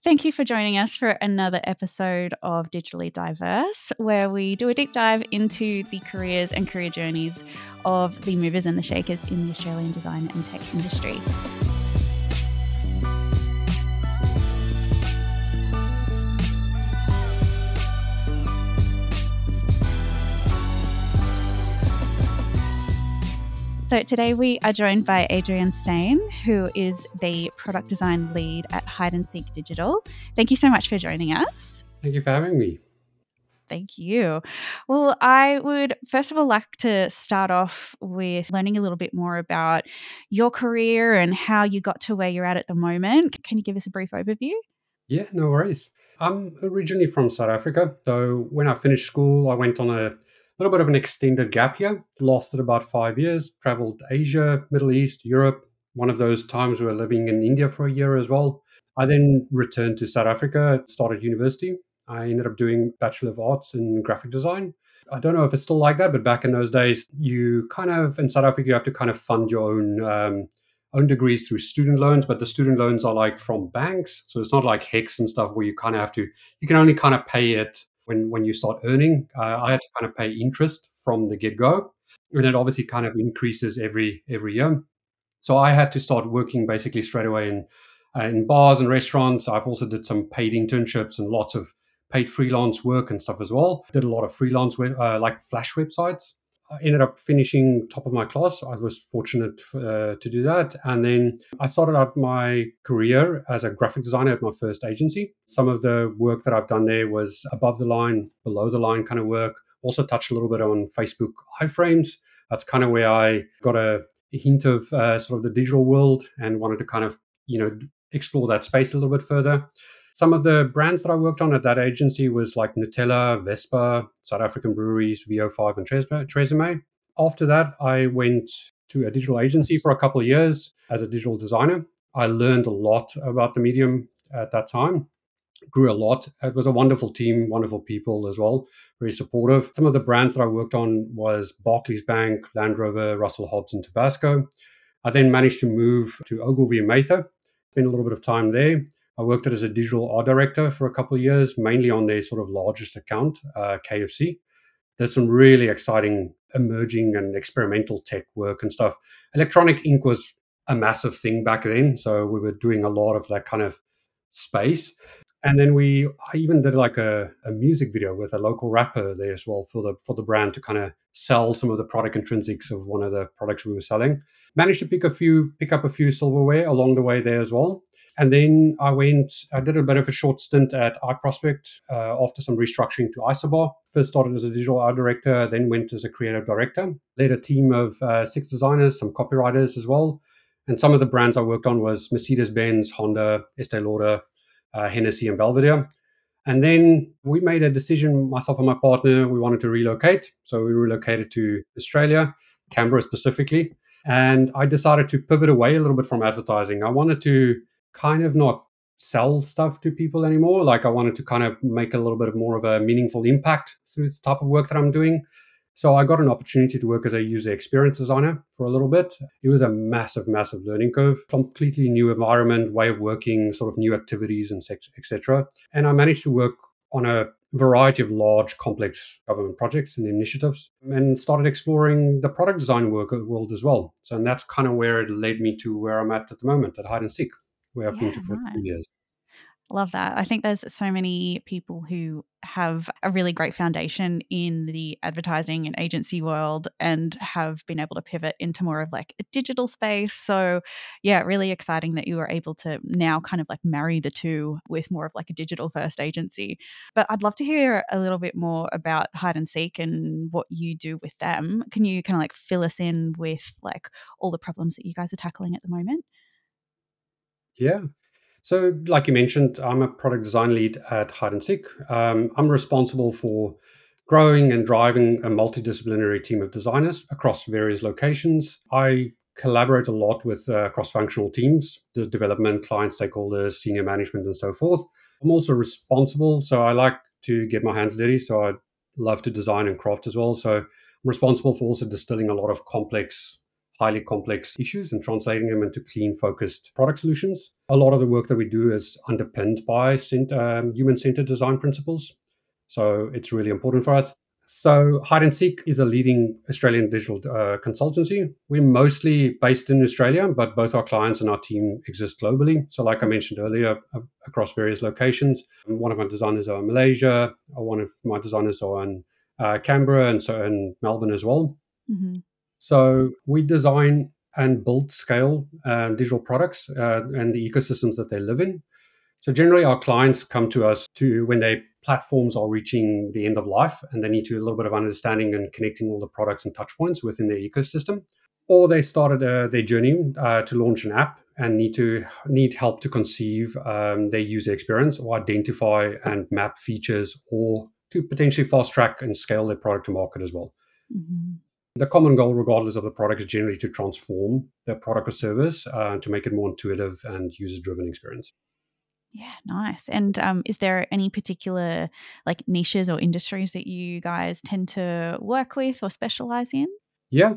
Thank you for joining us for another episode of Digitally Diverse, where we do a deep dive into the careers and career journeys of the movers and the shakers in the Australian design and tech industry. So today we are joined by Adrian Stein, who is the product design lead at Hide and Seek Digital. Thank you so much for joining us. Thank you for having me. Thank you. Well, I would first of all like to start off with learning a little bit more about your career and how you got to where you're at the moment. Can you give us a brief overview? Yeah, no worries. I'm originally from South Africa. So when I finished school, I went on a little bit of an extended gap year, lasted about 5 years, traveled Asia, Middle East, Europe. One of those times we were living in India for a year as well. I then returned to South Africa, started university. I ended up doing Bachelor of Arts in graphic design. I don't know if it's still like that, but back in those days, you kind of, in South Africa, you have to kind of fund your own degrees through student loans, but the student loans are like from banks. So it's not like HECS and stuff where you kind of have to, you can only kind of pay it when you start earning. I had to kind of pay interest from the get go. And it obviously kind of increases every year. So I had to start working basically straight away in bars and restaurants. I've also did some paid internships and lots of paid freelance work and stuff as well. Did a lot of freelance like Flash websites. I ended up finishing top of my class. I was fortunate to do that. And then I started out my career as a graphic designer at my first agency. Some of the work that I've done there was above the line, below the line kind of work. Also touched a little bit on Facebook iframes. That's kind of where I got a hint of sort of the digital world and wanted to kind of, explore that space a little bit further. Some of the brands that I worked on at that agency was like Nutella, Vespa, South African breweries, VO5 and Tresemme. After that, I went to a digital agency for a couple of years as a digital designer. I learned a lot about the medium at that time, grew a lot. It was a wonderful team, wonderful people as well, very supportive. Some of the brands that I worked on was Barclays Bank, Land Rover, Russell Hobbs and Tabasco. I then managed to move to Ogilvy and Mather, spent a little bit of time there. I worked as a digital art director for a couple of years, mainly on their sort of largest account, KFC. There's some really exciting emerging and experimental tech work and stuff. Electronic ink was a massive thing back then, so we were doing a lot of that kind of space. And then I even did like a music video with a local rapper there as well for the brand to kind of sell some of the product intrinsics of one of the products we were selling. Managed to pick up a few silverware along the way there as well. And then I did a bit of a short stint at iProspect after some restructuring to Isobar. First started as a digital art director, then went as a creative director. Led a team of 6 designers, some copywriters as well. And some of the brands I worked on was Mercedes-Benz, Honda, Estee Lauder, Hennessy and Belvedere. And then we made a decision, myself and my partner, we wanted to relocate. So we relocated to Australia, Canberra specifically. And I decided to pivot away a little bit from advertising. I wanted to kind of not sell stuff to people anymore. Like I wanted to kind of make a little bit more of a meaningful impact through the type of work that I'm doing. So I got an opportunity to work as a user experience designer for a little bit. It was a massive, massive learning curve, completely new environment, way of working, sort of new activities and etc. And I managed to work on a variety of large, complex government projects and initiatives and started exploring the product design world as well. So and that's kind of where it led me to where I'm at the moment at Hide and Seek, where I've been Yeah, to for 3 nice. years. Love that. I think there's so many people who have a really great foundation in the advertising and agency world and have been able to pivot into more of like a digital space. So, yeah, really exciting that you were able to now kind of like marry the two with more of like a digital first agency. But I'd love to hear a little bit more about Hide and Seek and what you do with them. Can you kind of like fill us in with like all the problems that you guys are tackling at the moment? Yeah. So, like you mentioned, I'm a product design lead at Hide and Seek. I'm responsible for growing and driving a multidisciplinary team of designers across various locations. I collaborate a lot with cross-functional teams, the development, client stakeholders, senior management, and so forth. I'm also responsible, so I like to get my hands dirty. So I love to design and craft as well. So I'm responsible for also distilling a lot of complex highly complex issues and translating them into clean, focused product solutions. A lot of the work that we do is underpinned by human-centered design principles. So it's really important for us. So Hide and Seek is a leading Australian digital consultancy. We're mostly based in Australia, but both our clients and our team exist globally. So like I mentioned earlier, across various locations. One of my designers are in Malaysia. One of my designers are in Canberra and so in Melbourne as well. Mm-hmm. So we design and build scale digital products and the ecosystems that they live in. So generally, our clients come to us to when their platforms are reaching the end of life and they need to a little bit of understanding and connecting all the products and touch points within their ecosystem, or they started their journey to launch an app and need help to conceive their user experience or identify and map features, or to potentially fast track and scale their product to market as well. Mm-hmm. The common goal, regardless of the product, is generally to transform the product or service to make it more intuitive and user-driven experience. Yeah, nice. And is there any particular like niches or industries that you guys tend to work with or specialize in? Yeah,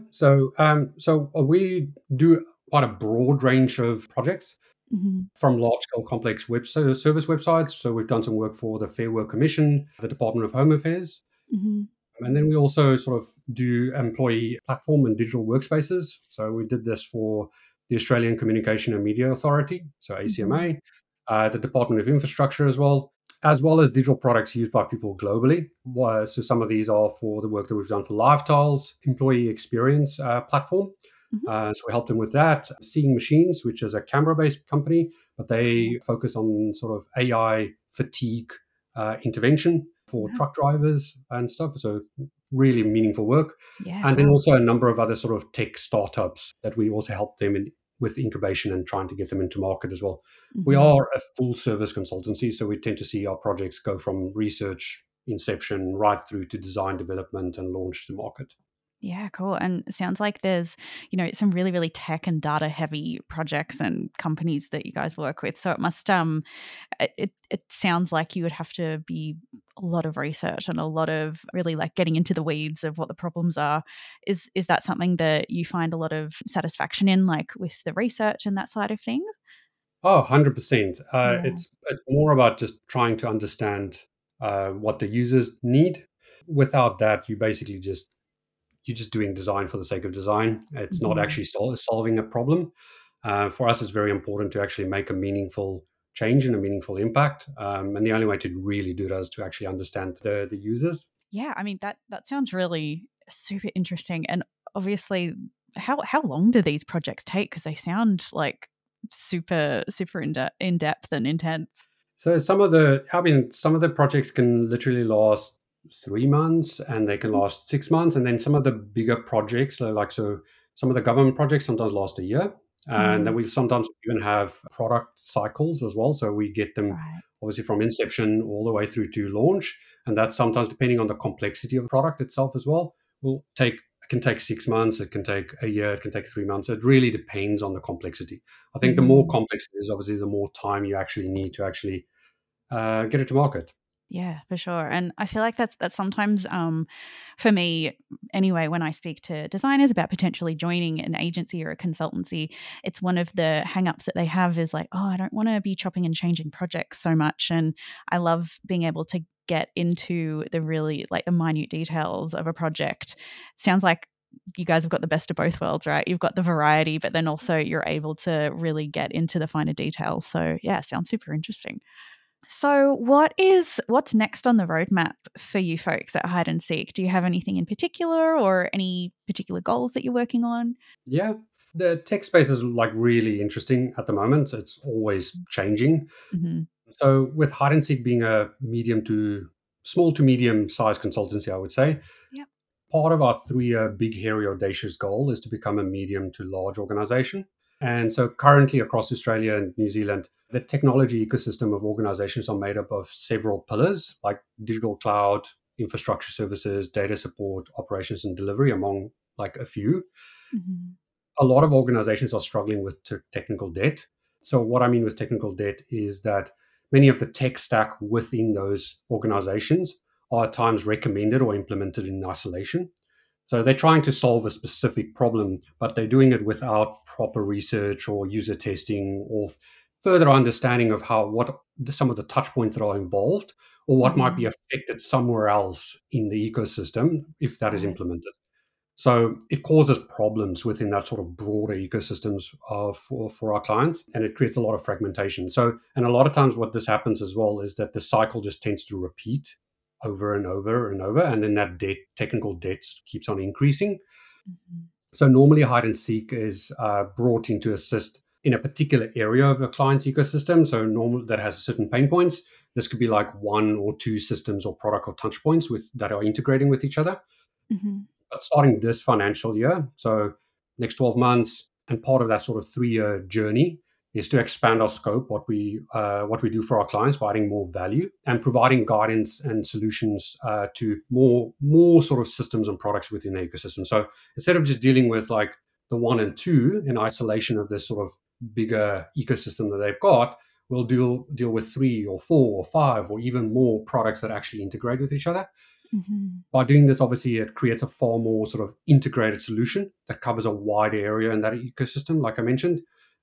so we do quite a broad range of projects Mm-hmm. from large-scale complex service websites. So we've done some work for the Fair Work Commission, the Department of Home Affairs, Mm-hmm. and then we also sort of do employee platform and digital workspaces. So we did this for the Australian Communication and Media Authority, so Mm-hmm. ACMA, the Department of Infrastructure as well as digital products used by people globally. So some of these are for the work that we've done for LiveTiles, employee experience platform. Mm-hmm. So we helped them with that. Seeing Machines, which is a Canberra-based company, but they focus on sort of AI fatigue intervention for Yeah. truck drivers and stuff. So really meaningful work. Yeah, And then cool. also a number of other sort of tech startups that we also help them with incubation and trying to get them into market as well. We Mm-hmm. are a full service consultancy, so we tend to see our projects go from research, inception, right through to design, development, and launch to market. Yeah, cool. And it sounds like there's, some really, really tech and data heavy projects and companies that you guys work with. So it must it sounds like you would have to be a lot of research and a lot of really like getting into the weeds of what the problems are. Is that something that you find a lot of satisfaction in, like with the research and that side of things? Oh, 100%. Yeah. It's more about just trying to understand what the users need. Without that, you're just doing design for the sake of design. It's not Mhm. actually solving a problem. For us, it's very important to actually make a meaningful change and a meaningful impact. And the only way to really do that is to actually understand the users. Yeah, I mean that sounds really super interesting. And obviously, how long do these projects take? Because they sound like super in depth and intense. So some of the projects can literally last 3 months, and they can last 6 months, and then some of the bigger projects, so some of the government projects sometimes last a year, and then Mm, we sometimes even have product cycles as well. So we get them right. obviously from inception all the way through to launch, and that's sometimes depending on the complexity of the product itself as well. Will take It can take 6 months, it can take a year, it can take 3 months. It really depends on the complexity. I think the more Mhm. complex it is, obviously, the more time you actually need to actually get it to market. Yeah, for sure. And I feel like that's sometimes for me anyway, when I speak to designers about potentially joining an agency or a consultancy, it's one of the hangups that they have is like, oh, I don't want to be chopping and changing projects so much. And I love being able to get into the really like the minute details of a project. Sounds like you guys have got the best of both worlds, right? You've got the variety, but then also you're able to really get into the finer details. So yeah, sounds super interesting. So, what's next on the roadmap for you folks at Hide and Seek? Do you have anything in particular or any particular goals that you're working on? Yeah, the tech space is like really interesting at the moment. It's always changing. Mhm. So with Hide and Seek being a medium to small to medium sized consultancy, I would say Yep. part of our 3 year big, hairy, audacious goal is to become a medium to large organization. And so currently across Australia and New Zealand, the technology ecosystem of organizations are made up of several pillars like digital cloud, infrastructure services, data support, operations and delivery, among like a few. Mhm. A lot of organizations are struggling with technical debt. So, what I mean with technical debt is that many of the tech stack within those organizations are at times recommended or implemented in isolation. So they're trying to solve a specific problem, but they're doing it without proper research or user testing or further understanding of some of the touch points that are involved or what might be Mhm. affected somewhere else in the ecosystem if that is Right. implemented. So it causes problems within that sort of broader ecosystems for our clients, and it creates a lot of fragmentation. So, and a lot of times what this happens as well is that the cycle just tends to repeat over and over and over, and then that technical debt keeps on increasing. Mhm. So normally hide and seek is brought in to assist in a particular area of a client's ecosystem. So normal that has certain pain points. This could be like one or two systems or product or touch points that are integrating with each other. Mhm. But starting this financial year, so next 12 months, and part of that sort of 3-year journey is to expand our scope, what we do for our clients, by adding more value and providing guidance and solutions to more sort of systems and products within the ecosystem. So instead of just dealing with like the one and two in isolation of this sort of bigger ecosystem that they've got, we'll deal with three or four or five or even more products that actually integrate with each other. Mhm. By doing this, obviously, it creates a far more sort of integrated solution that covers a wider area in that ecosystem. Like I mentioned,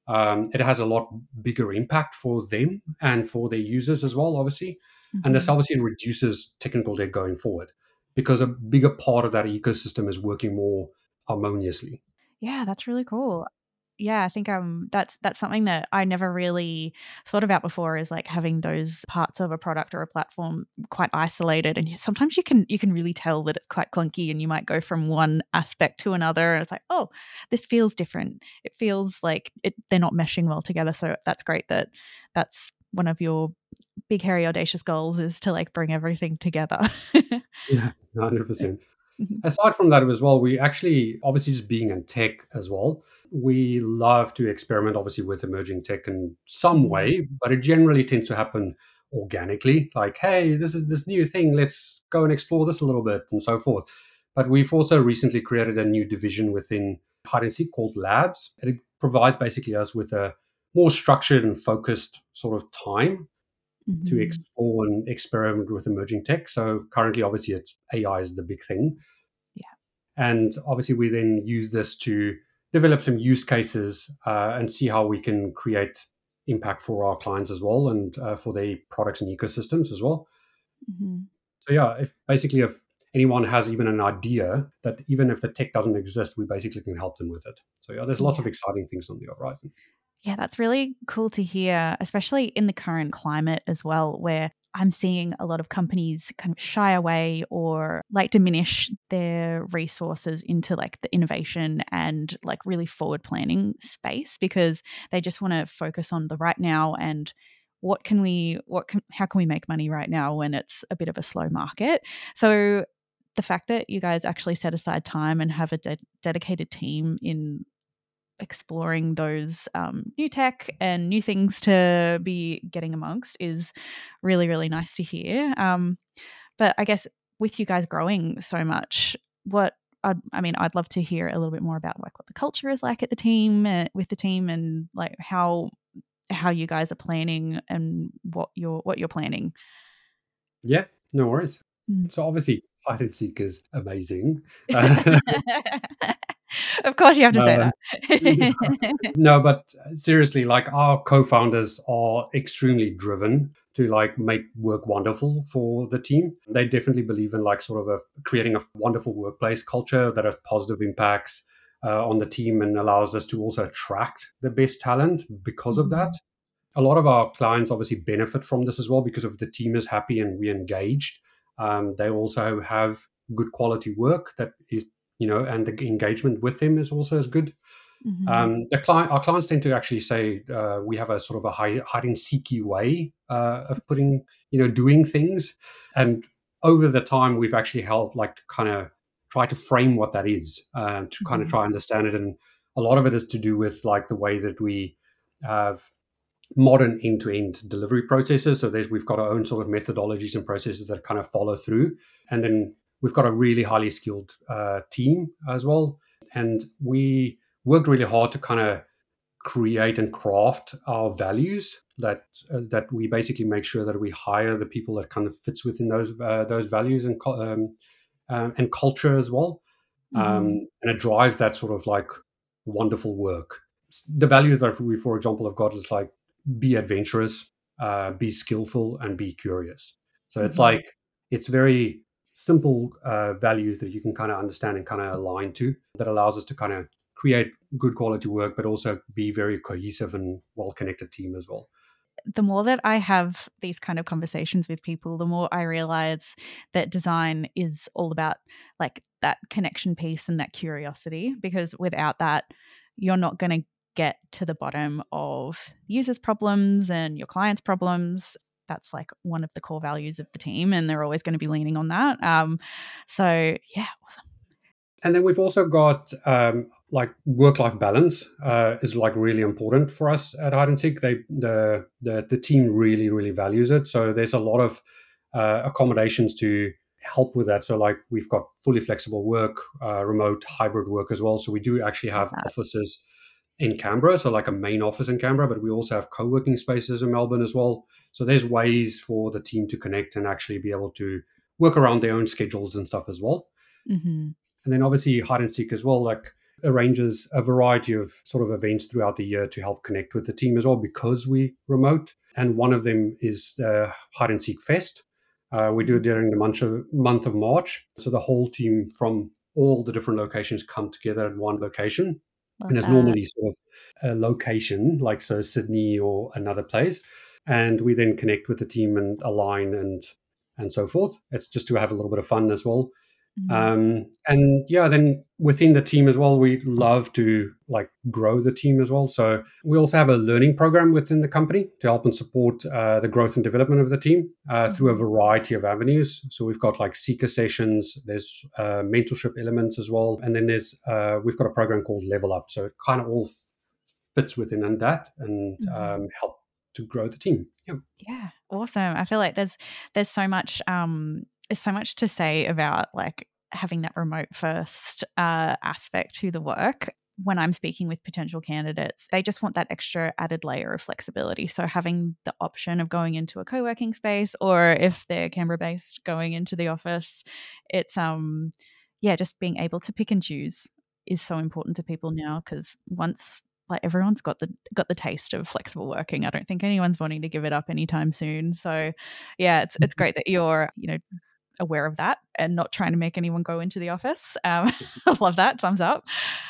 it has a lot bigger impact for them and for their users as well, obviously. And this Mhm. obviously reduces technical debt going forward because a bigger part of that ecosystem is working more harmoniously. Yeah, that's really cool. Yeah, I think, that's something that I never really thought about before is, like, having those parts of a product or a platform quite isolated, and sometimes you can really tell that it's quite clunky, and you might go from one aspect to another, and it's like, "Oh, this feels different." It feels like they're not meshing well together, so that's great that that's one of your big, hairy, audacious goals is to, like, bring everything together. Yeah, Yeah. 100%. Mhm. Aside from that as well, we actually, obviously, just being in tech as well, we love to experiment obviously with emerging tech in some Mhm. way, but it generally tends to happen organically. Like, hey, this is this new thing, let's go and explore this a little bit and so forth. But we've also recently created a new division within hide and seek called Labs. It provides basically us with a more structured and focused sort of time to Mhm. explore and experiment with emerging tech. So currently, obviously, it's AI is the big thing. Yeah. And obviously, we then use this to develop some use cases and see how we can create impact for our clients as well and for their products and ecosystems as well. Mhm. So, yeah, if anyone has even an idea that even if the tech doesn't exist, we basically can help them with it. So, yeah, there's lots Yeah. of exciting things on the horizon. Yeah, that's really cool to hear, especially in the current climate as well, where I'm seeing a lot of companies kind of shy away or like diminish their resources into like the innovation and like really forward planning space because they just want to focus on the right now and how can we make money right now when it's a bit of a slow market. So the fact that you guys actually set aside time and have a dedicated team in exploring those new tech and new things to be getting amongst is really, really nice to hear. But I guess with you guys growing so much, I'd love to hear a little bit more about like what the culture is like at the team, with the team, and like how you guys are planning and what you're planning. Yeah, no worries. Mm. So, obviously, hide and seek is amazing. Of course, you have to say Uh, that. No, but seriously, like our co-founders are extremely driven to like make work wonderful for the team. They definitely believe in like sort of creating a wonderful workplace culture that has positive impacts on the team and allows us to also attract the best talent because of that. Mhm. A lot of our clients obviously benefit from this as well because if the team is happy and we engaged, they also have good quality work that is, and the engagement with them is also as good. Mhm. Our clients tend to actually say we have a sort of a hide and seeky way of doing things, and over the time we've actually helped like to kind of try to frame what that is, to kind of Mhm. try and understand it, and a lot of it is to do with like the way that we have modern end-to-end delivery processes. So we've got our own sort of methodologies and processes that kind of follow through, and then we've got a really highly skilled team as well, and we worked really hard to kind of create and craft our values that we basically make sure that we hire the people that kind of fits within those values and culture as well. Mm-hmm. and it drives that sort of like wonderful work. The values that we, for example, have got is like be adventurous, be skillful, and be curious. So it's Mm-hmm. like it's very simple values that you can kind of understand and kind of align to, that allows us to kind of create good quality work, but also be very cohesive and well connected team as well. The more that I have these kind of conversations with people, the more I realize that design is all about like that connection piece and that curiosity, because without that, you're not going to get to the bottom of users' problems and your clients' problems. That's like one of the core values of the team, and they're always going to be leaning on that. So, yeah, awesome. And then we've also got like work-life balance is like really important for us at Hide and Seek. The team really values it. So there's a lot of accommodations to help with that. So like we've got fully flexible work, remote hybrid work as well. So we do actually Love have that. offices in Canberra, so like a main office in Canberra, but we also have co-working spaces in Melbourne as well. So there's ways for the team to connect and actually be able to work around their own schedules and stuff as well. Mm-hmm. And then obviously Hide and Seek as well, like arranges a variety of sort of events throughout the year to help connect with the team as well, because we remote. And one of them is the Hide and Seek Fest. We do it during the month of March. So the whole team from all the different locations come together at one location. Love And it's that. normally sort of a location, like so Sydney or another place. And we then connect with the team and align and so forth. It's just to have a little bit of fun as well. Mm-hmm. And yeah, then within the team as well, we love to like grow the team as well. So we also have a learning program within the company to help and support the growth and development of the team through a Mm-hmm. variety of avenues. So we've got like seeker sessions, there's mentorship elements as well, and then there's we've got a program called Level Up. So it kind of all fits within that and Mm-hmm. help to grow the team. Yeah. Yeah, awesome. I feel like there's so much to say about like having that remote first aspect to the work. When I'm speaking with potential candidates, they just want that extra added layer of flexibility. So having the option of going into a co-working space, or if they're Canberra based, going into the office, it's yeah, just being able to pick and choose is so important to people now, because once like everyone's got the taste of flexible working. I don't think anyone's wanting to give it up anytime soon. So yeah, it's great that you're, aware of that and not trying to make anyone go into the office. I love that. Thumbs up.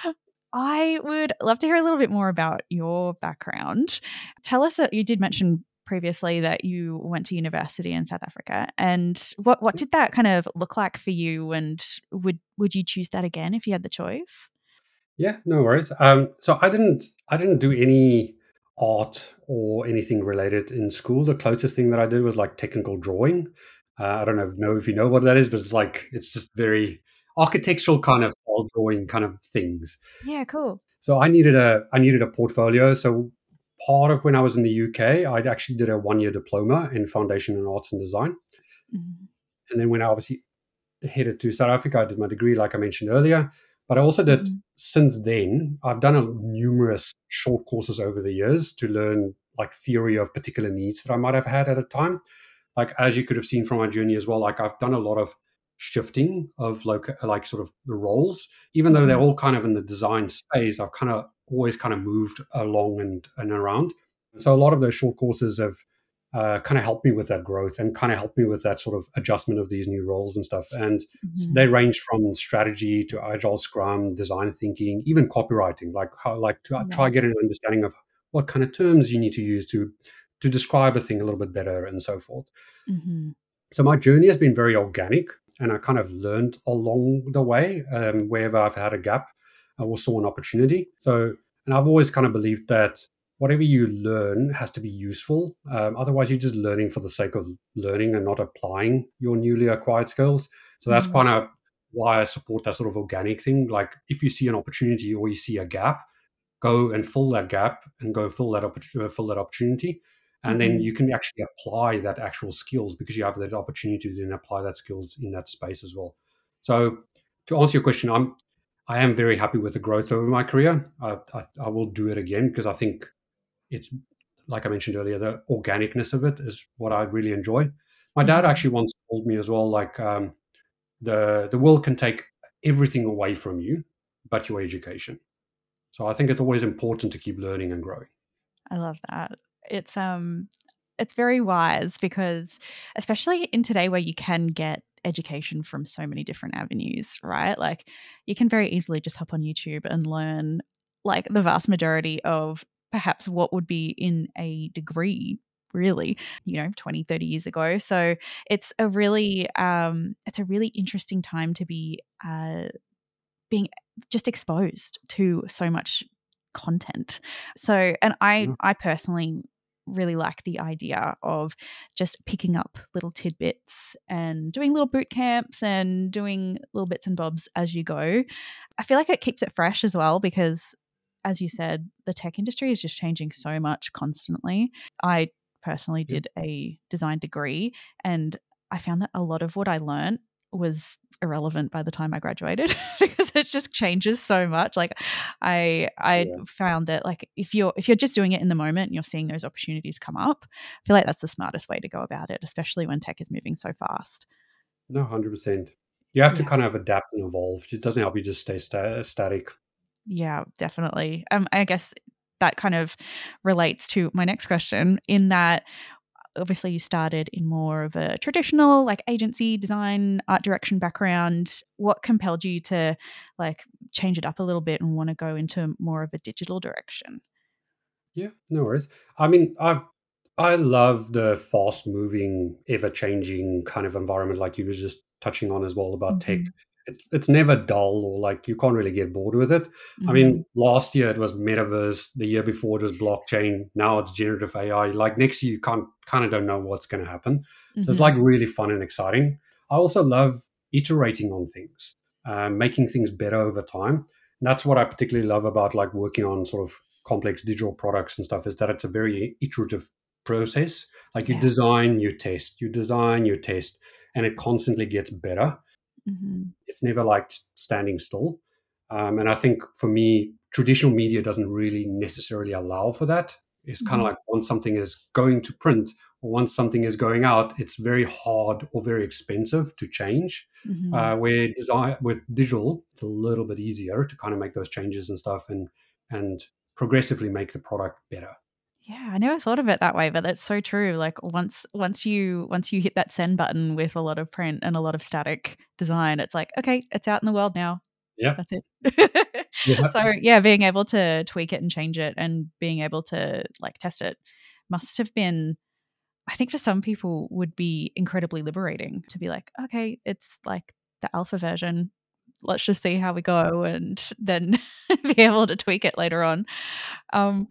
I would love to hear a little bit more about your background. Tell us that you did mention previously that you went to university in South Africa, and what did that kind of look like for you, and would you choose that again if you had the choice? Yeah, no worries. So I didn't do any art or anything related in school. The closest thing that I did was like technical drawing. I don't know if you know what that is, but it's just very architectural kind of style drawing kind of things. Yeah, cool. So I needed a portfolio. So part of when I was in the UK, I actually did a 1 year diploma in foundation in arts and design, Mhm. and then when I obviously headed to South Africa. I did my degree, like I mentioned earlier, but I also did Mhm. since then. I've done numerous short courses over the years to learn like theory of particular needs that I might have had at a time. Like as you could have seen from my journey as well, like I've done a lot of shifting of like sort of the roles, even though they're Mhm. all kind of in the design space. I've kind of always kind of moved along and around. So a lot of those short courses have kind of helped me with that growth and kind of helped me with that sort of adjustment of these new roles and stuff. And they Mhm. range from strategy to agile scrum, design thinking, even copywriting, like how like to try Love. get an understanding of what kind of terms you need to use to describe a thing a little bit better and so forth. Mhm. So my journey has been very organic, and I kind of learned along the way. Wherever I've had a gap, I will saw an opportunity. So, and I've always kind of believed that whatever you learn has to be useful. Otherwise, you're just learning for the sake of learning and not applying your newly acquired skills. So that's Mhm. kind of why I support that sort of organic thing. Like if you see an opportunity or you see a gap, go and fill that gap and go fill that opportunity, and then Mhm. you can actually apply that actual skills because you have that opportunity to then apply that skills in that space as well. So to answer your question, I am very happy with the growth over my career. I will do it again because I think it's like I mentioned earlier, the organicness of it is what I really enjoy. My dad Mhm. actually once told me as well, like the world can take everything away from you but your education. So I think it's always important to keep learning and growing. I love that. It's very wise because especially in today where you can get education from so many different avenues, right? Like you can very easily just hop on YouTube and learn like the vast majority of perhaps what would be in a degree really 20, 30 years ago. So it's a really interesting time to be being just exposed to so much content. So, and Yeah. I personally really like the idea of just picking up little tidbits and doing little boot camps and doing little bits and bobs as you go. I feel like it keeps it fresh as well because, as you said, the tech industry is just changing so much constantly. I personally Yeah. did a design degree and I found that a lot of what I learned was irrelevant by the time I graduated because it just changes so much. Like I Yeah. found that like if you're just doing it in the moment and you're seeing those opportunities come up, I feel like that's the smartest way to go about it, especially when tech is moving so fast. No, 100%. You have to Yeah. kind of adapt and evolve. It doesn't help you just stay static. Yeah, definitely. I guess that kind of relates to my next question in that obviously you started in more of a traditional like agency design art direction background. What compelled you to like change it up a little bit and want to go into more of a digital direction? Yeah, no worries. I mean, I love the fast moving, ever changing kind of environment like you were just touching on as well about tech. Mhm. It's never dull or like you can't really get bored with it. I Mhm. mean, last year it was metaverse, the year before it was blockchain, now it's generative AI. Like next year you can't kind of don't know what's going to happen. So it's Mhm. like really fun and exciting. I also love iterating on things, making things better over time. And that's what I particularly love about like working on sort of complex digital products and stuff is that it's a very iterative process. Like you Yeah. design, you test, you design, you test, and it constantly gets better. Mhm. It's never like standing still. And I think for me, traditional media doesn't really necessarily allow for that. It's kind of Mhm. like once something is going to print or once something is going out, it's very hard or very expensive to change. Mhm. Where design with digital, it's a little bit easier to kind of make those changes and stuff and progressively make the product better. Yeah, I never thought of it that way, but that's so true. Like once you hit that send button with a lot of print and a lot of static design, it's like, okay, it's out in the world now. Yeah. That's it. Yeah. So, yeah, being able to tweak it and change it and being able to, like, test it must have been I think for some people would be incredibly liberating to be like, "Okay, it's, like, the alpha version. Let's just see how we go and then be able to tweak it later on." Um,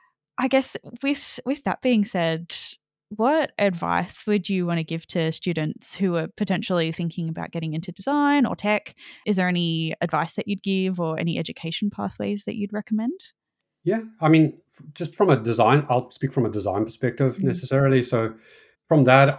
I guess with that being said, what advice would you wanna give to students who are potentially thinking about getting into design or tech? Is there any advice that you'd give or any education pathways that you'd recommend? Yeah, I mean, just from a design, I'll speak from a design perspective Mm. necessarily. So, from that,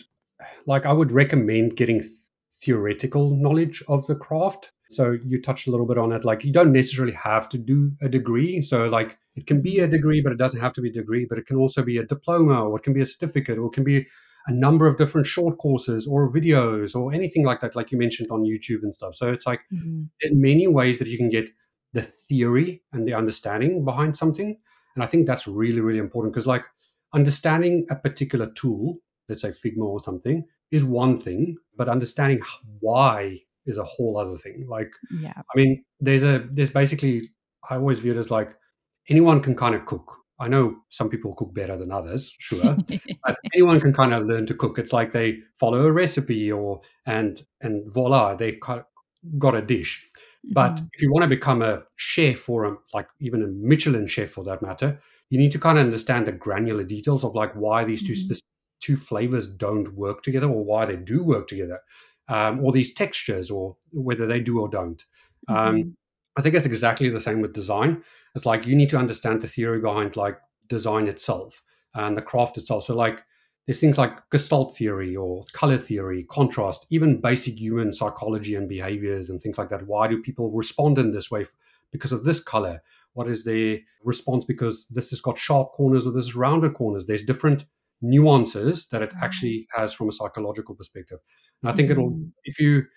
I would recommend getting theoretical knowledge of the craft. So you touched a little bit on it. Like you don't necessarily have to do a degree. So like it can be Mhm. a degree, but it doesn't have to be a degree. But it can also be a diploma, or it can be a certificate, or it can be a number of different short courses or videos or anything like that, like you mentioned on YouTube and stuff. So it's like Mhm. there's many ways that you can get the theory and the understanding behind something. And I think that's really, really important because, like, understanding a particular tool, let's say Figma or something, is one thing, but understanding why is a whole other thing. Like, Yeah. I mean, there's basically, I always view it as like anyone can kind of cook. I know some people cook better than others, sure, but anyone can kind of learn to cook. It's like they follow a recipe or and voila, they've got a dish. But Mhm. if you want to become a chef or like even a Michelin chef for that matter, you need to kind of understand the granular details of like why these Mhm. two flavors don't work together or why they do work together, or these textures or whether they do or don't. Um, Mhm. I think it's exactly the same with design. It's like you need to understand the theory behind like design itself and the craft itself. So like there's things like Gestalt theory or color theory, contrast, even basic human psychology and behaviors and things like that. Why do people respond in this way? Because of this color. What is their response because this has got sharp corners or this is rounded corners? There's different nuances that it Right. actually has from a psychological perspective. And I think it'll, Mhm. if you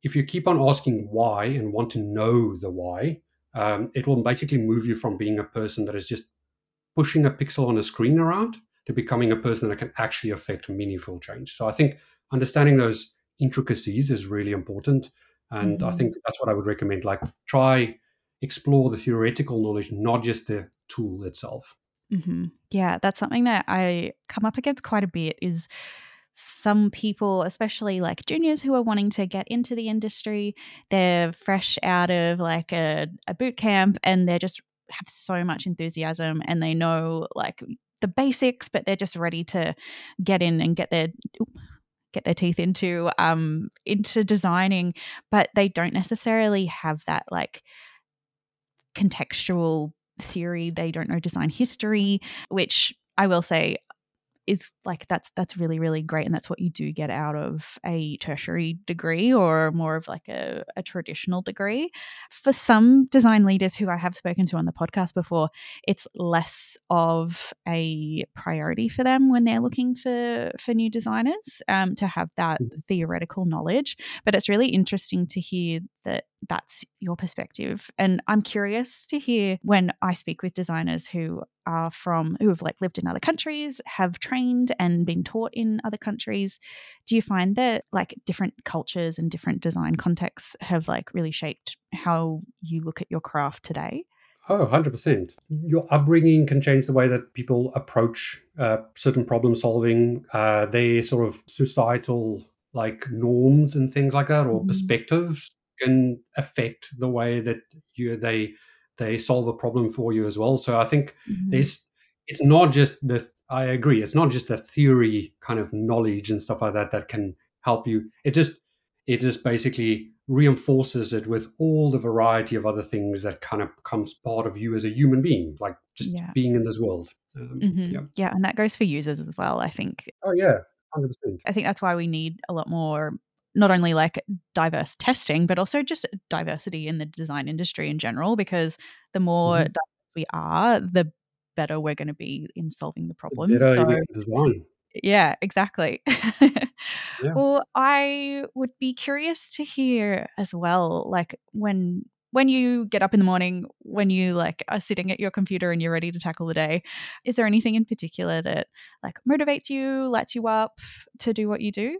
if you keep on asking why and want to know the why, it will basically move you from being a person that is just pushing a pixel on a screen around to becoming a person that can actually affect meaningful change. So I think understanding those intricacies is really important. And I Hmm. think that's what I would recommend. Like, try explore the theoretical knowledge, not just the tool itself. Hmm. Yeah, that's something that I come up against quite a bit is some people, especially like juniors who are wanting to get into the industry, they're fresh out of like a boot camp and they're just have so much enthusiasm and they know like the basics, but they're just ready to get in and get their teeth into designing, but they don't necessarily have that like contextual theory. They don't know design history, which I will say is like that's really really great, and that's what you do get out of a tertiary degree or more of like a traditional degree. For some design leaders who I have spoken to on the podcast before, it's less of a priority for them when they're looking for new designers, to have that theoretical knowledge. But it's really interesting to hear that that's your perspective, and I'm curious to hear when I speak with designers who have like lived in other countries, have trained and been taught in other countries. Do you find that like different cultures and different design contexts have like really shaped how you look at your craft today? Oh, 100%. Your upbringing can change the way that people approach certain problem solving, their sort of societal like norms and things like that, or Mhm. perspectives can affect the way that they solve a problem for you as well. So I think Mhm. there's it's not just the I agree, it's not just the theory kind of knowledge and stuff like that that can help you. It just basically reinforces it with all the variety of other things that kind of becomes part of you as a human being, like just Yeah. being in this world. Mhm. Yeah. Yeah, and that goes for users as well. Oh yeah, 100%. I think that's why we need a lot more, not only like diverse testing, but also just diversity in the design industry in general, because the more Hmm. diverse we are, the better we're going to be in solving the The problems. better So, we can design. yeah, exactly. Yeah. Well, I would be curious to hear as well, like when you get up in the morning, when you like are sitting at your computer and you're ready to tackle the day, is there anything in particular that like motivates you, lights you up to do what you do?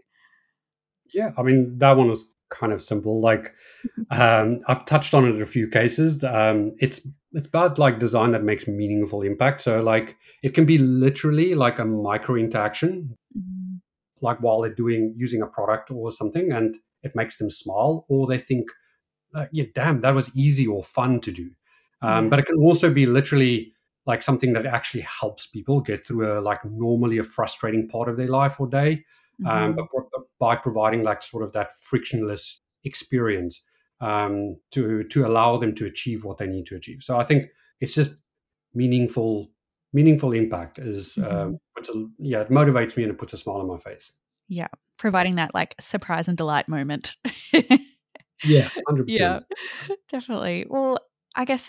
Yeah, I mean that one was kind of simple. Like, I've touched on it in a few cases. It's about like design that makes meaningful impact. So like it can be literally like a micro interaction, Mhm. like while they're doing using a product or something, and it makes them smile, or they think, yeah, damn, that was easy or fun to do. Yeah. But it can also be literally like something that actually helps people get through a like normally a frustrating part of their life or day, Mhm. but by providing like sort of that frictionless experience, to allow them to achieve what they need to achieve. So I think it's just meaningful meaningful impact is Mhm. yeah, it motivates me and it puts a smile on my face. Yeah, providing that, like, surprise and delight moment. Yeah, 100%. Yeah, definitely. Well, I guess,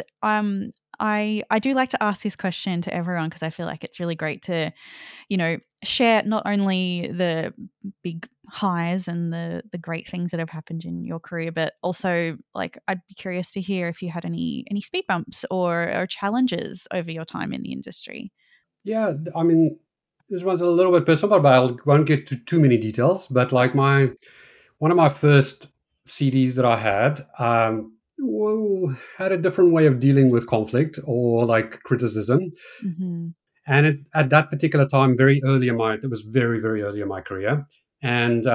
I do like to ask this question to everyone because I feel like it's really great to, share not only the big highs and the great things that have happened in your career, but also, like, I'd be curious to hear if you had any speed bumps or challenges over your time in the industry. Yeah, I mean, this one's a little bit personal, but I won't get to too many details. But like my one of my first CDs that I had, had a different way of dealing with conflict or like criticism, Mhm. and at that particular time, it was very very early in my career, and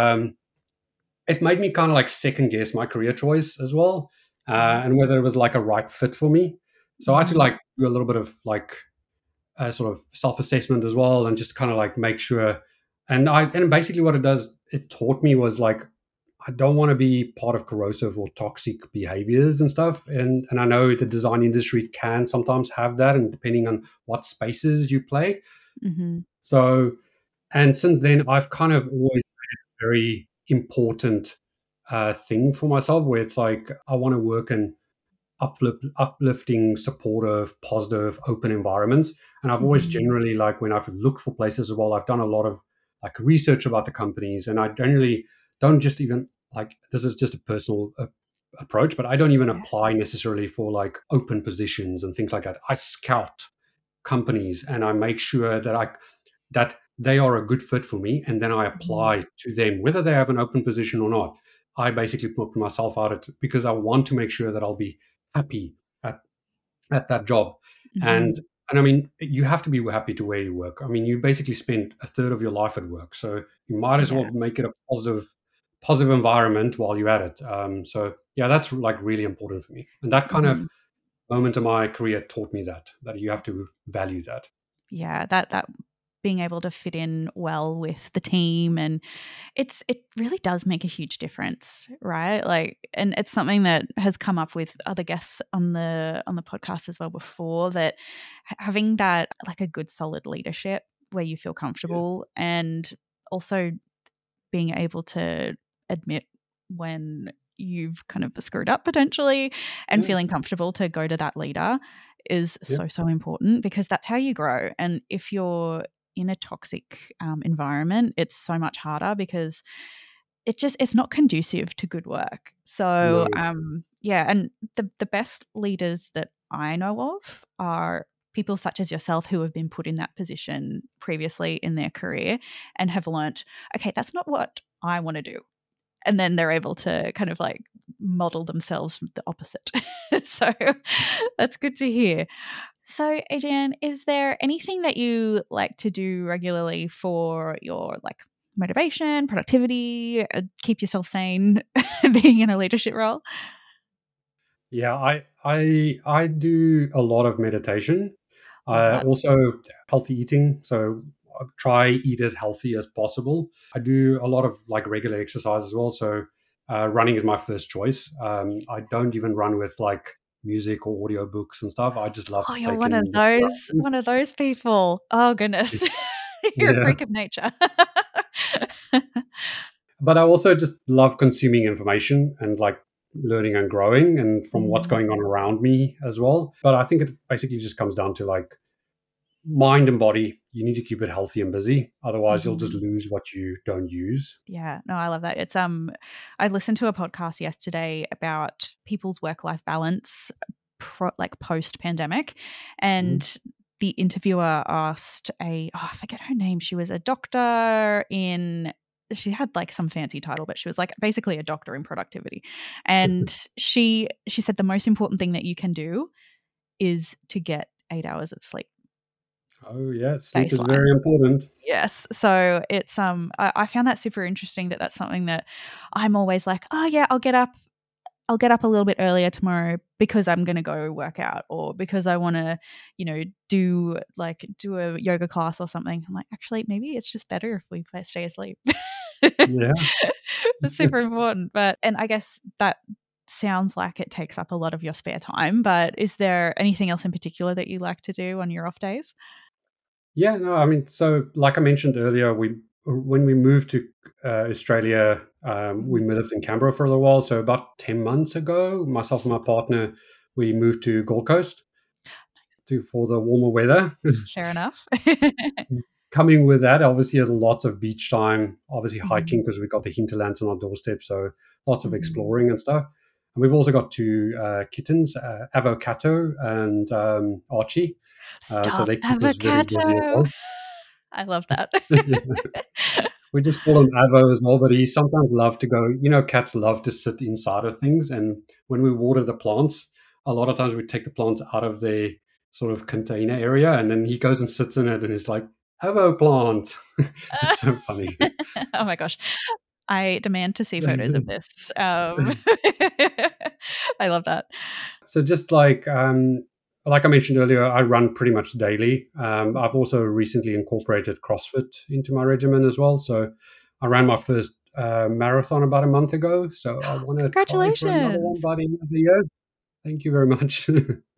it made me kind of like second guess my career choice as well, Right. and whether it was like a right fit for me. So I had to Mhm. like do a little bit of like sort of self assessment as well, and just kind of like make sure. And basically what it does, it taught me was like I don't want to be part of corrosive or toxic behaviors and stuff. And I know the design industry can sometimes have that, and depending on what spaces you play. Mhm. So and since then, I've kind of always very important thing for myself where it's like I want to work in uplifting, supportive, positive, open environments. And I've always Mhm. generally like when I've looked for places as well, I've done a lot of like research about the companies, and I generally don't just even like this is just a personal approach, but I don't even Yeah. apply necessarily for like open positions and things like that. I scout companies and I make sure that they are a good fit for me, and then I Mhm. apply to them whether they have an open position or not. I basically put myself out because I want to make sure that I'll be happy at that job. And Mhm. and I mean, you have to be happy to where you work. I mean, you basically spend a third of your life at work, so you might as well Yeah. make it a positive environment while you're at it. So yeah, that's like really important for me. And that kind of Mhm. moment in my career taught me that you have to value that. Yeah, that being able to fit in well with the team, and it really does make a huge difference, right? Like, and it's something that has come up with other guests on the podcast as well before, that having that, like, a good solid leadership where you feel Yeah, comfortable, and also being able to admit when you've kind of screwed up potentially, and yeah, feeling comfortable to go to that leader is yeah, so important, because that's how you grow. And if you're in a toxic environment, it's so much harder, because it's not conducive to good work. So no, yeah, and the best leaders that I know of are people such as yourself, who have been put in that position previously in their career and have learnt, okay, that's not what I want to do. And then they're able to kind of like model themselves from the opposite. So that's good to hear. So, Adrienne, is there anything that you like to do regularly for your, like, motivation, productivity, keep yourself sane, being in a leadership role? yeah. I do a lot of meditation. Love that. Also healthy eating. So I try eat as healthy as possible. I do a lot of like regular exercise as well. So running is my first choice. I don't even run with like music or audio books and stuff. I just love Oh, to you're take in the surroundings. one of those people. Oh goodness. You're a Yeah. freak of nature. But I also just love consuming information and like learning and growing and from what's Mm, going on around me as well. But I think it basically just comes down to like mind and body. You need to keep it healthy and busy. Otherwise, you'll just mhm. lose what you don't use. Yeah, no, I love that. It's I listened to a podcast yesterday about people's work-life balance like post-pandemic, Mhm. and the interviewer asked I forget her name. She was a doctor in, she had like some fancy title, but she was like basically a doctor in productivity. And she said the most important thing that you can do is to get 8 hours of sleep, Oh, yeah. Sleep is baseline. very important. Yes. So it's I found that super interesting, that that's something that I'm always like, "Oh yeah, I'll get up a little bit earlier tomorrow because I'm going to go work out, or because I want to, do a yoga class or something." I'm like, "Actually, maybe it's just better if we stay asleep." Yeah. It's super important, and I guess that sounds like it takes up a lot of your spare time, but is there anything else in particular that you like to do on your off days? Yeah, no, I mean, so like I mentioned earlier, we when we moved to Australia, we Mhm. lived in Canberra for a little while. So about 10 months ago, myself and my partner, we moved to Gold Coast for the warmer weather. Fair enough. Coming with that, obviously, there's lots of beach time, obviously hiking Mhm. because we've got the hinterlands on our doorstep, so lots of Mhm. exploring and stuff. And we've also got two kittens, Avocado and Archie. So Stop, they keep us very busy as avocado. well. I love that. We just call him Avo as well, but he sometimes love to go. Cats love to sit inside of things, and when we water the plants, a lot of times we take the plants out of their sort of container area, and then he goes and sits in it, and he's like, "Avo plant." It's so funny. Oh my gosh. I demand to see photos of this. I love that. So just like I mentioned earlier, I run pretty much daily. I've also recently incorporated CrossFit into my regimen as well. So I ran my first marathon about a month ago. So I want to try for another one Congratulations. by the end of the year. Thank you very much.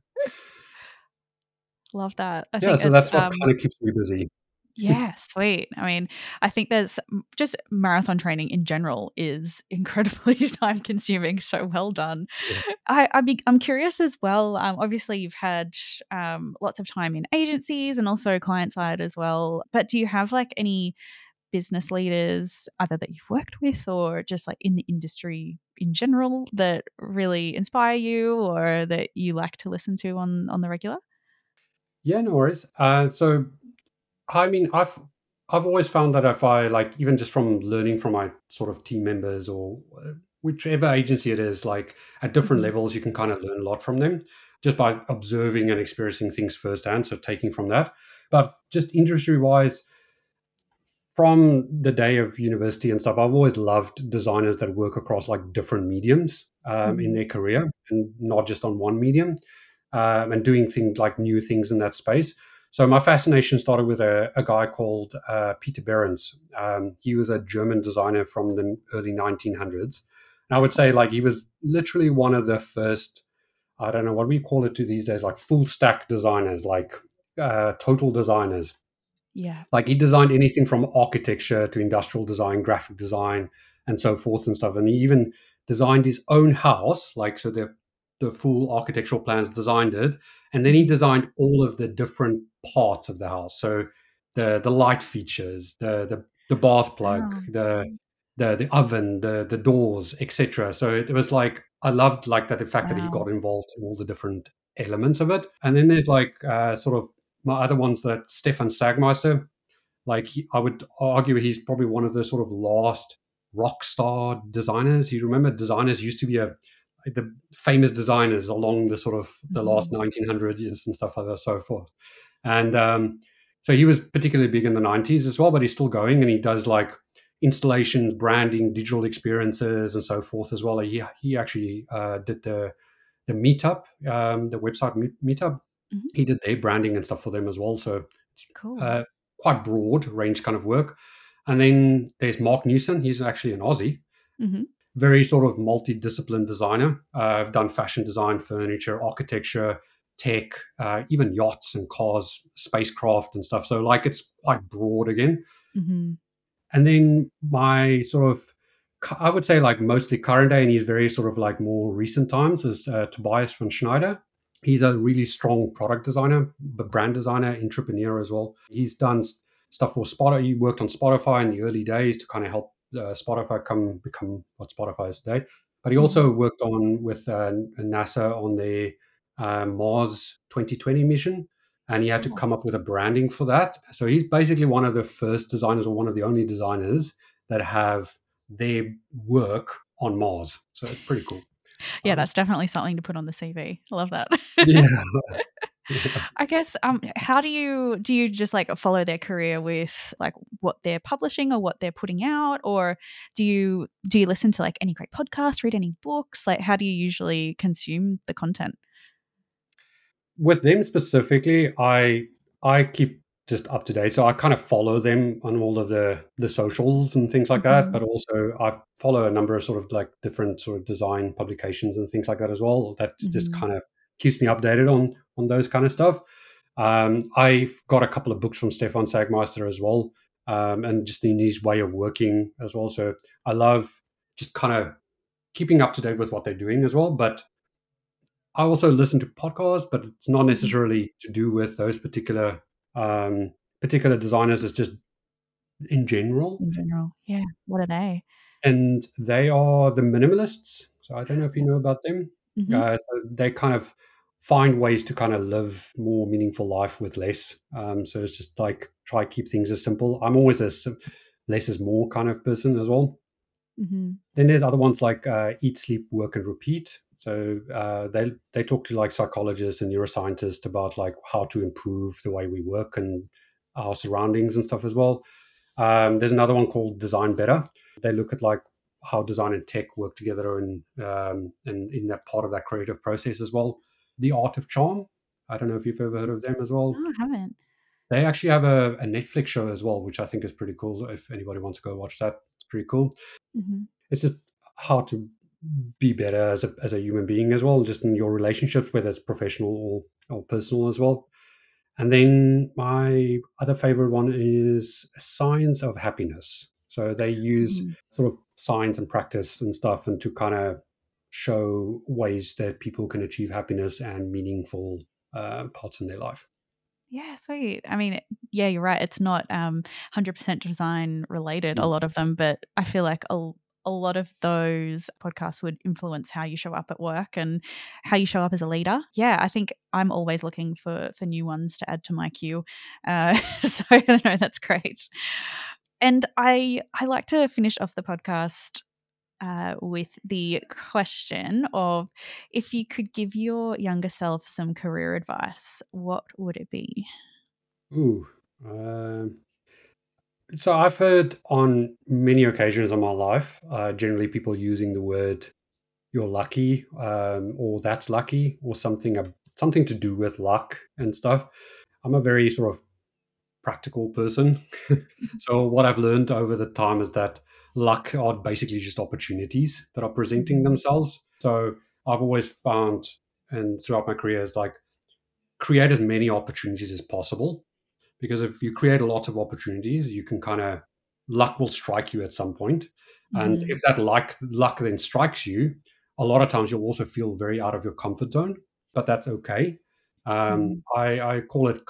Love that. I Yeah, think so it's, that's what kind of keeps me busy. yeah, sweet. I mean, I think there's just marathon training in general is incredibly time consuming. So well done. Yeah. I'm curious as well. Obviously, you've had lots of time in agencies and also client side as well. But do you have like any business leaders either that you've worked with or just like in the industry in general that really inspire you or that you like to listen to on the regular? Yeah, no worries. So I mean, I've always found that if I like, even just from learning from my sort of team members or whichever agency it is, like at different Mhm. levels, you can kind of learn a lot from them just by observing and experiencing things firsthand. So taking from that, but just industry wise, from the day of university and stuff, I've always loved designers that work across like different mediums in Mhm. their career and not just on one medium, and doing things like new things in that space. So my fascination started with a guy called Peter Behrens. He was a German designer from the early 1900s. And I would say like he was literally one of the first, I don't know what we call it to these days, like full stack designers, like total designers. Yeah. Like he designed anything from architecture to industrial design, graphic design, and so forth and stuff. And he even designed his own house, like so the full architectural plans designed it, and then he Mhm. designed all of the different parts of the house. So the light features, the bath plug, Wow. the oven, the doors, etc. So it was like I loved like that the fact that he Wow. got involved in all the different elements of it. And then there's like sort of my other ones that Stefan Sagmeister, like I would argue he's probably one of the sort of last rock star designers. You remember designers used to be the famous designers along the sort of the last Mhm. 1900 years and stuff like that, so forth. And so he was particularly big in the 90s as well, but he's still going and he does like installations, branding, digital experiences, and so forth as well. He actually did the meetup, the website meetup. Mhm. He did their branding and stuff for them as well. So it's Cool. uh, quite broad range kind of work. And then there's Mark Newson. He's actually an Aussie, Mhm. very sort of multidiscipline designer. I've done fashion design, furniture, architecture, tech, even yachts and cars, spacecraft and stuff. So like it's quite broad again. Mhm. And then my sort of, I would say like mostly current day, and he's very sort of like more recent times is Tobias von Schneider. He's a really strong product designer, but brand designer, entrepreneur as well. He's done stuff for Spotify. He worked on Spotify in the early days to kind of help Spotify become what Spotify is today. But he Mhm. also worked on with NASA on the Mars 2020 mission, and he had to Cool. come up with a branding for that. So he's basically one of the first designers or one of the only designers that have their work on Mars. So it's pretty cool. Yeah, Um, that's definitely something to put on the CV. I love that. yeah. I guess, how do you just, like, follow their career with, like, what they're publishing or what they're putting out? Or do you listen to, like, any great podcasts, read any books? Like, how do you usually consume the content? With them specifically, I keep just up to date. So I kind of follow them on all of the socials and things like that. Mhm. But also I follow a number of sort of like different sort of design publications and things like that as well. That just Mhm. kind of keeps me updated on those kind of stuff. I've got a couple of books from Stefan Sagmeister as well, and just in his way of working as well. So I love just kind of keeping up to date with what they're doing as well. But I also listen to podcasts, but it's not Mhm. necessarily to do with those particular designers. It's just in general, In general. Yeah. What are they? and they are the minimalists. So I don't know if you know about them. Mhm. So they kind of find ways to kind of live more meaningful life with less. So it's just like try keep things as simple. I'm always less is more kind of person as well. Mhm. Then there's other ones like Eat, Sleep, Work, and Repeat. So they talk to like psychologists and neuroscientists about like how to improve the way we work and our surroundings and stuff as well. There's another one called Design Better. They look at like how design and tech work together and in that part of that creative process as well. The Art of Charm. I don't know if you've ever heard of them as No, well. I haven't. They actually have a Netflix show as well, which I think is pretty cool. If anybody wants to go watch that, it's pretty cool. Mhm. It's just how to be better as a human being as well, just in your relationships, whether it's professional or personal as well. And then my other favorite one is Science of Happiness. So they use Mhm. sort of science and practice and stuff and to kind of show ways that people can achieve happiness and meaningful parts in their life. Yeah, sweet. I mean, yeah, you're right. It's not 100% design related, a Mm. lot of them, but I feel like a lot of those podcasts would influence how you show up at work and how you show up as a leader. Yeah, I think I'm always looking for new ones to add to my queue. So no, that's great. And I like to finish off the podcast with the question of, if you could give your younger self some career advice, what would it be? Ooh. Um, so I've heard on many occasions in my life, generally people using the word "you're lucky" or "that's lucky" or something to do with luck and stuff. I'm a very sort of practical person. So what I've learned over the time is that luck are basically just opportunities that are presenting Mhm. themselves. So I've always found, and throughout my career, is like create as many opportunities as possible. Because if you create a lot of opportunities, you can kind of luck will strike you at some point. And if Mhm. that luck then strikes you, a lot of times you'll also feel very out of your comfort zone, but that's okay. Mhm. I call it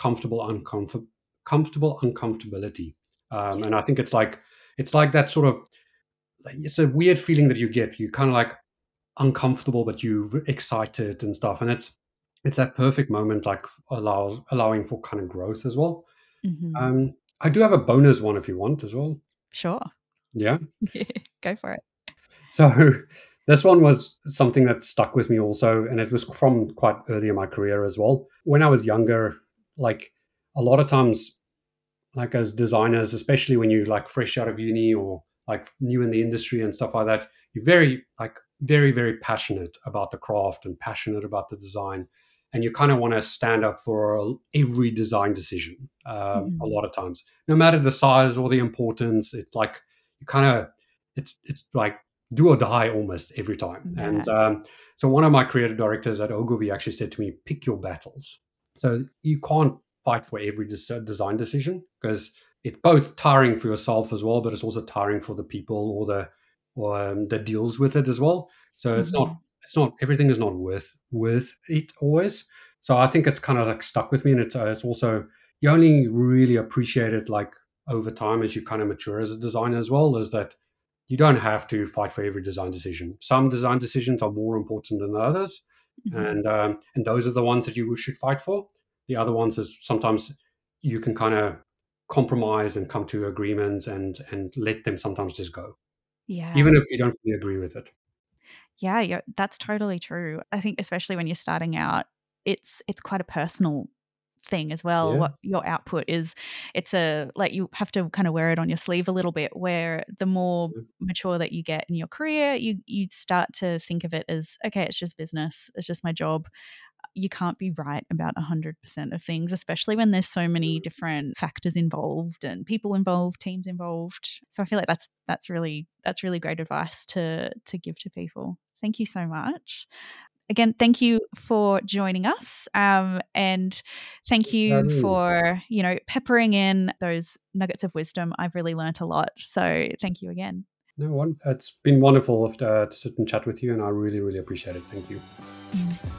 comfortable uncomfortability, Yeah. and I think it's like that sort of, like, it's a weird feeling that you get. You kind of like uncomfortable, but you excited and stuff, and it's that perfect moment, like allowing for kind of growth as well. Mhm. I do have a bonus one if you want as well. Sure. Yeah. Go for it. So this one was something that stuck with me also, and it was from quite early in my career as well. When I was younger, like a lot of times, like as designers, especially when you like fresh out of uni or like new in the industry and stuff like that, you're very, very passionate about the craft and passionate about the design. And you kind of want to stand up for every design decision a Mhm. lot of times, no matter the size or the importance. It's like you kind of, it's like do or die almost every time. Yeah. And so one of my creative directors at Ogilvy actually said to me, pick your battles. So you can't fight for every design decision, because it's both tiring for yourself as well, but it's also tiring for the people or that deals with it as well. So Mhm. it's not everything is not worth it always. So I think it's kind of like stuck with me, and it's also, you only really appreciate it like over time as you kind of mature as a designer as well. Is that you don't have to fight for every design decision. Some design decisions are more important than others, Mhm. and those are the ones that you should fight for. The other ones is sometimes you can kind of compromise and come to agreements and let them sometimes just go, Yeah. even if you don't fully agree with it. Yeah, that's totally true. I think especially when you're starting out, it's quite a personal thing as well. Yeah. What your output is, it's a like you have to kind of wear it on your sleeve a little bit. Where the more mature that you get in your career, you start to think of it as, okay, it's just business, it's just my job. You can't be right about 100% of things, especially when there's so many different factors involved and people involved, teams involved. So I feel like that's really great advice to give to people. Thank you so much. Again, thank you for joining us, and thank Yeah, you really. for peppering in those nuggets of wisdom. I've really learnt a lot. So thank you again. No one. It's been wonderful to sit and chat with you, and I really, really appreciate it. Thank you. Mm.